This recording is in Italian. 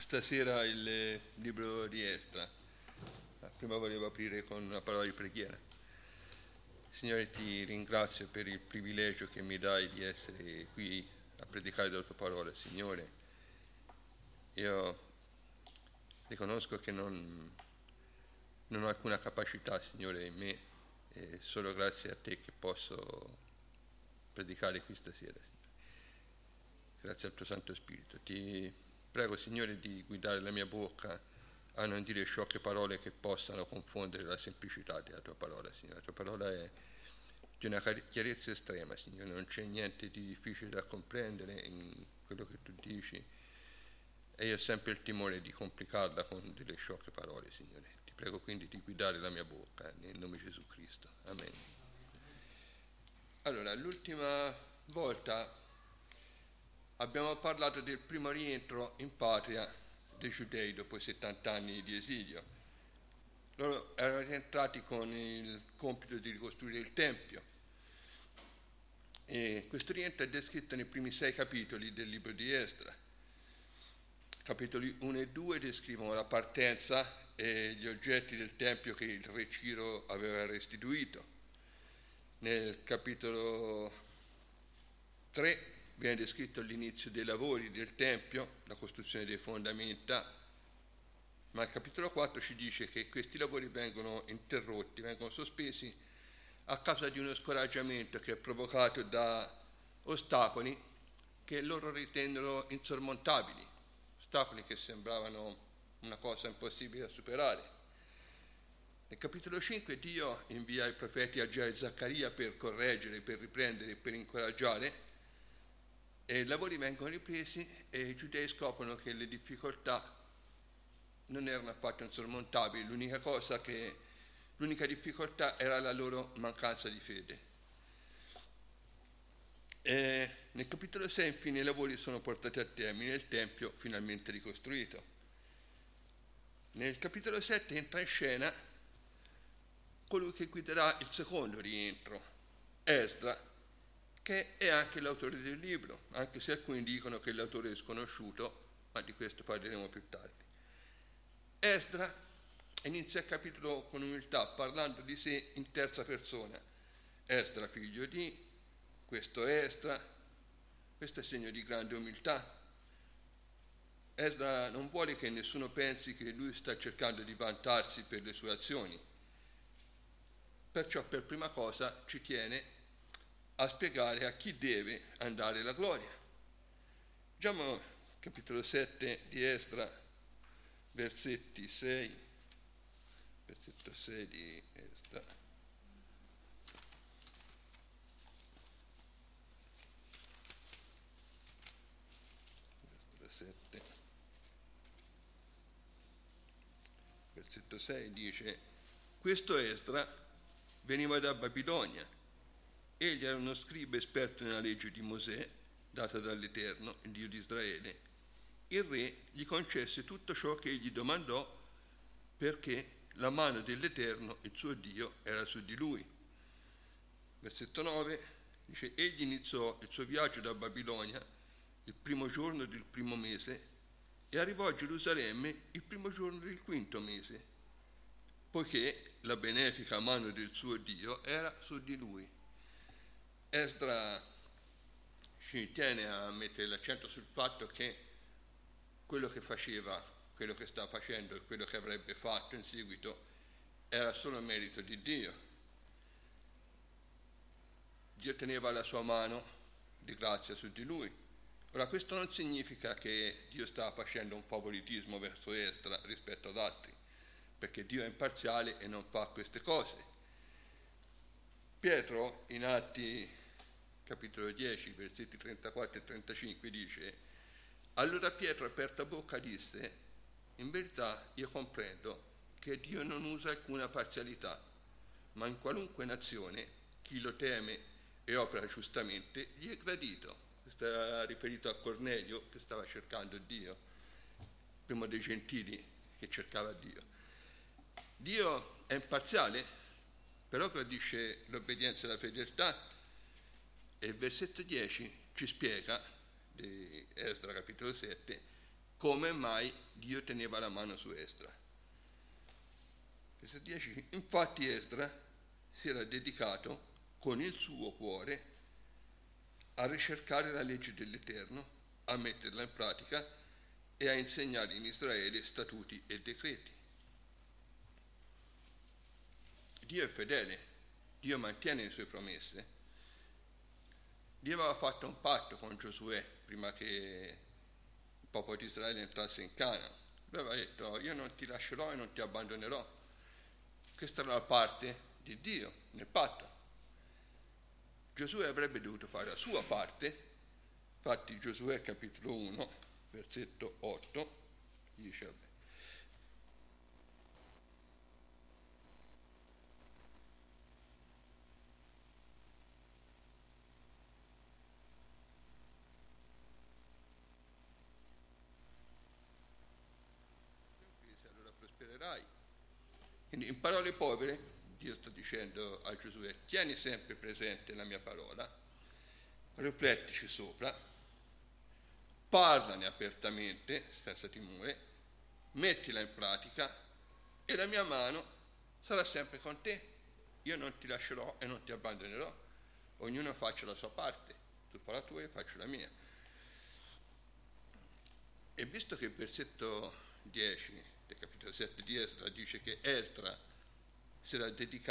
stasera il libro di Esdra. Prima volevo aprire con una parola di preghiera. Signore, ti ringrazio per il privilegio che mi dai di essere qui a predicare la tua parola. Signore, io riconosco che non ho alcuna capacità, Signore, in me, e solo grazie a te che posso predicare qui stasera, Signore. Grazie al tuo Santo Spirito. Ti prego, Signore, di guidare la mia bocca a non dire sciocche parole che possano confondere la semplicità della tua parola, Signore. La tua parola è di una chiarezza estrema, Signore, non c'è niente di difficile da comprendere in quello che tu dici, e io ho sempre il timore di complicarla con delle sciocche parole, Signore. Ti prego quindi di guidare la mia bocca, nel nome di Gesù Cristo. Amen. Allora, l'ultima volta abbiamo parlato del primo rientro in patria dei Giudei dopo i 70 anni di esilio. Loro erano rientrati con il compito di ricostruire il Tempio, e questo rientro è descritto nei primi 6 capitoli del libro di Esdra. Capitoli 1 e 2 descrivono la partenza e gli oggetti del Tempio che il re Ciro aveva restituito. Nel capitolo 3 viene descritto l'inizio dei lavori del Tempio, la costruzione delle fondamenta, ma il capitolo 4 ci dice che questi lavori vengono interrotti, vengono sospesi a causa di uno scoraggiamento che è provocato da ostacoli che loro ritennero insormontabili, ostacoli che sembravano una cosa impossibile da superare. Nel capitolo 5 Dio invia i profeti Agia e Zaccaria per correggere, per riprendere, per incoraggiare, e i lavori vengono ripresi e i giudei scoprono che le difficoltà non erano affatto insormontabili. L'unica difficoltà era la loro mancanza di fede. E nel capitolo 6 infine i lavori sono portati a termine e il Tempio finalmente ricostruito. Nel capitolo 7 entra in scena colui che guiderà il secondo rientro, Esdra, che è anche l'autore del libro, anche se alcuni dicono che l'autore è sconosciuto, ma di questo parleremo più tardi. Esdra inizia il capitolo con umiltà, parlando di sé in terza persona. Esdra, figlio di, questo è Esdra, questo è segno di grande umiltà. Esdra non vuole che nessuno pensi che lui sta cercando di vantarsi per le sue azioni, perciò per prima cosa ci tiene a spiegare a chi deve andare la gloria. Leggiamo capitolo 7 di Esdra, versetto 6 di Esdra. Versetto 6 dice: questo Esdra veniva da Babilonia. Egli era uno scriba esperto nella legge di Mosè, data dall'Eterno, il Dio di Israele. Il re gli concesse tutto ciò che egli domandò, perché la mano dell'Eterno, il suo Dio, era su di lui. Versetto 9 dice: egli iniziò il suo viaggio da Babilonia il primo giorno del primo mese e arrivò a Gerusalemme il primo giorno del quinto mese, poiché la benefica mano del suo Dio era su di lui. Esdra ci tiene a mettere l'accento sul fatto che quello che faceva, quello che stava facendo e quello che avrebbe fatto in seguito era solo merito di Dio. Dio teneva la sua mano di grazia su di lui. Ora, questo non significa che Dio stava facendo un favoritismo verso Esdra rispetto ad altri, perché Dio è imparziale e non fa queste cose. Pietro, in Atti capitolo 10, versetti 34 e 35, dice: allora Pietro, aperta bocca, disse: in verità io comprendo che Dio non usa alcuna parzialità, ma in qualunque nazione chi lo teme e opera giustamente gli è gradito. Questo era riferito a Cornelio, che stava cercando Dio, primo dei gentili che cercava Dio. Dio è imparziale, però gradisce l'obbedienza e la fedeltà. E il versetto 10 ci spiega, di Esdra capitolo 7, come mai Dio teneva la mano su Esdra. Versetto 10, infatti Esdra si era dedicato con il suo cuore a ricercare la legge dell'Eterno, a metterla in pratica e a insegnare in Israele statuti e decreti. Dio è fedele, Dio mantiene le sue promesse. Dio aveva fatto un patto con Giosuè prima che il popolo di Israele entrasse in Canaan. Lui aveva detto: io non ti lascerò e non ti abbandonerò. Questa era la parte di Dio nel patto. Giosuè avrebbe dovuto fare la sua parte. Infatti Giosuè capitolo 1 versetto 8 dice: allora prospererai. Quindi in parole povere Dio sta dicendo a Giosuè: tieni sempre presente la mia parola, riflettici sopra, parlane apertamente senza timore, mettila in pratica e la mia mano sarà sempre con te. Io non ti lascerò e non ti abbandonerò. Ognuno faccia la sua parte, tu fai la tua e io faccio la mia. E visto che il versetto 10 del capitolo 7 di Esdra dice che Esdra si era dedicato